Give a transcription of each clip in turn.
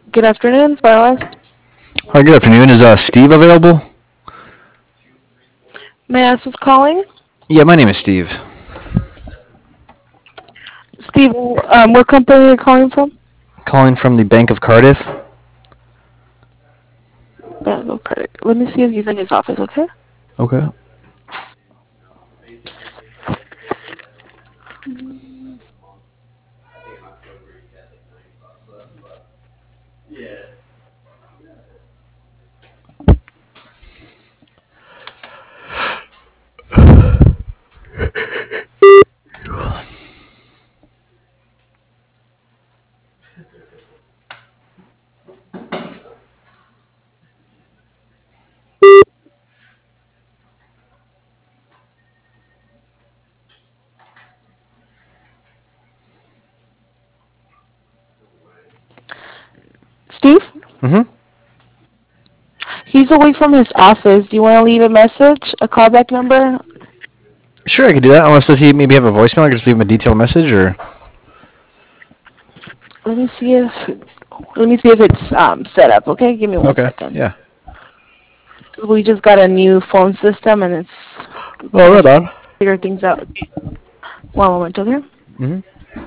Good afternoon, Firewest. Hi, good afternoon. Is Steve available? May I ask who's calling? Yeah, my name is Steve. Steve, what company are you calling from? Calling from the Bank of Cardiff. Bank of Credit. Let me see if he's in his office, okay? Okay. Steve? Mm-hmm. He's away from his office. Do you want to leave a message? A callback number? Sure, I could do that. Unless does he maybe have a voicemail? I could just leave him a detailed message, or Let me see if it's set up, okay? Give me one okay, second. yeah. We just got a new phone system and it's Oh, trying to right on. figure things out. One moment, okay? Mm-hmm.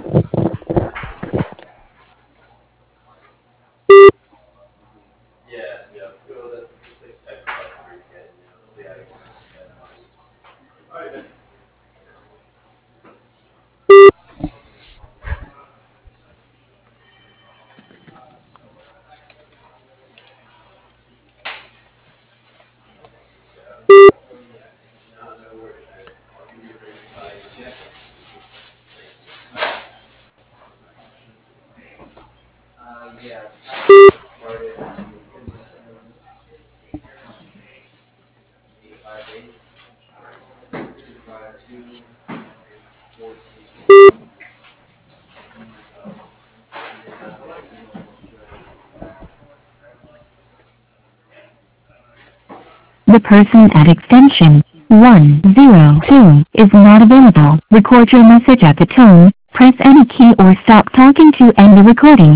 The person at extension 102 is not available. Record your message at the tone. Press any key or stop talking to end the recording.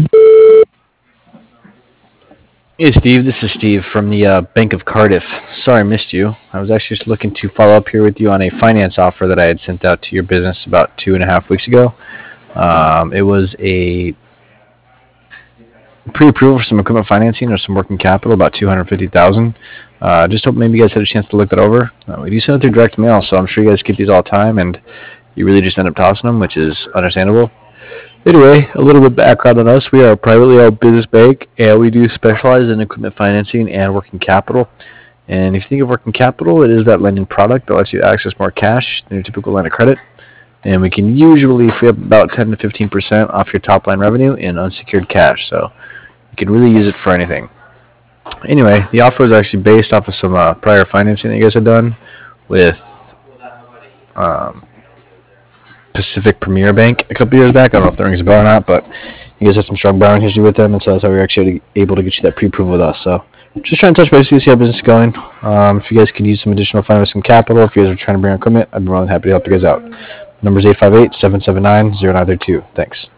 Hey, Steve. This is Steve from the Bank of Cardiff. Sorry I missed you. I was actually just looking to follow up here with you on a finance offer that I had sent out to your business about 2.5 weeks ago. It was a pre-approval for some equipment financing or some working capital, about 250,000. Just hope maybe you guys had a chance to look that over. We do send it through direct mail, so I'm sure you guys get these all the time, and you really just end up tossing them, which is understandable. Anyway, a little bit of background on us. We are a privately owned business bank, and we do specialize in equipment financing and working capital. And if you think of working capital, it is that lending product that lets you access more cash than your typical line of credit. And we can usually free up about 10 to 15% off your top line revenue in unsecured cash. So you can really use it for anything. Anyway, the offer is actually based off of some prior financing that you guys had done with um, Pacific Premier Bank a couple years back. I don't know if that rings a bell or not, but you guys had some strong borrowing history with them, and so that's how we were actually able to get you that pre-approval with us. So just trying to touch base with you, see how business is going. If you guys could use some additional financing capital, if you guys are trying to bring on equipment, I'd be more than happy to help you guys out. Number is 858-779-0932. Thanks.